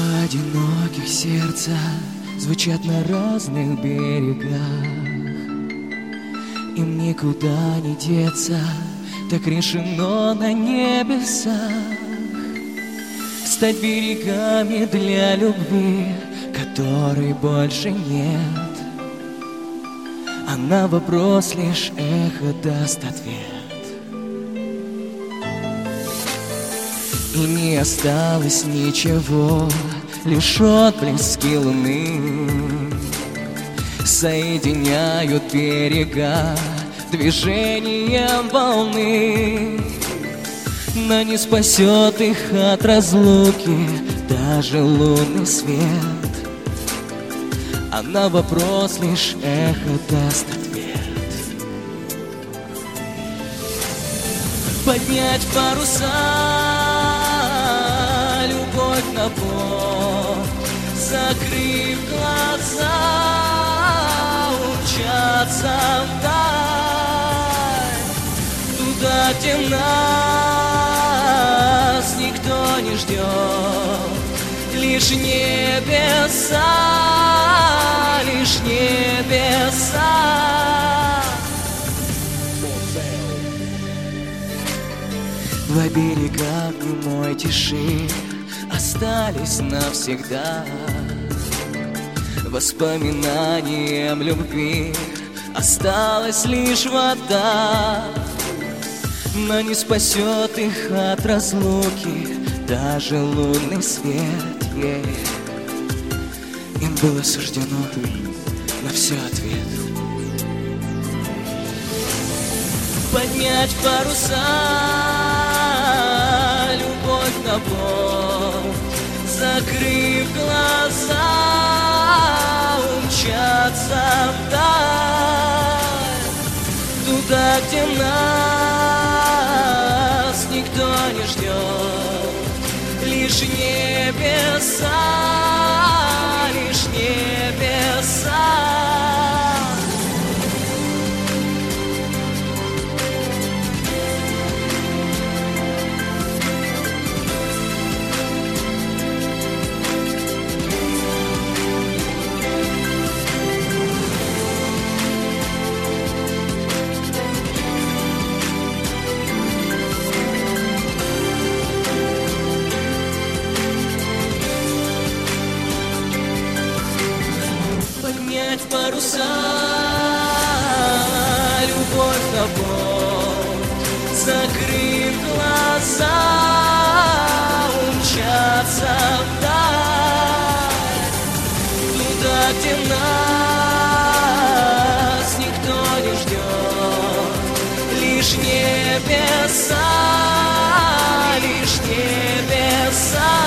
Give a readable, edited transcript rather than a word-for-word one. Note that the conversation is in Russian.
Два одиноких сердца звучат на разных берегах. Им никуда не деться, так решено на небесах. Стать берегами для любви, которой больше нет. А на вопрос лишь эхо даст ответ. И не осталось ничего, лишь отблески луны соединяют берега движением волны. Но не спасет их от разлуки даже лунный свет. А на вопрос лишь эхо даст ответ. Поднять паруса, любовь на борт, закрыв глаза, умчаться вдаль, туда, где нас никто не ждет, лишь небеса, лишь небеса. Два берега немой тиши остались навсегда. Воспоминанием любви осталась лишь вода. Но не спасет их от разлуки даже лунный свет. Им было суждено на все ответ. Поднять паруса, любовь на борт, закрыв глаза, умчаться вдаль, туда, где нас никто не ждет, лишь небеса, лишь небеса. Паруса, любовь на борт, закрыв глаза, умчаться вдаль, туда, где нас никто не ждет, лишь небеса, лишь небеса.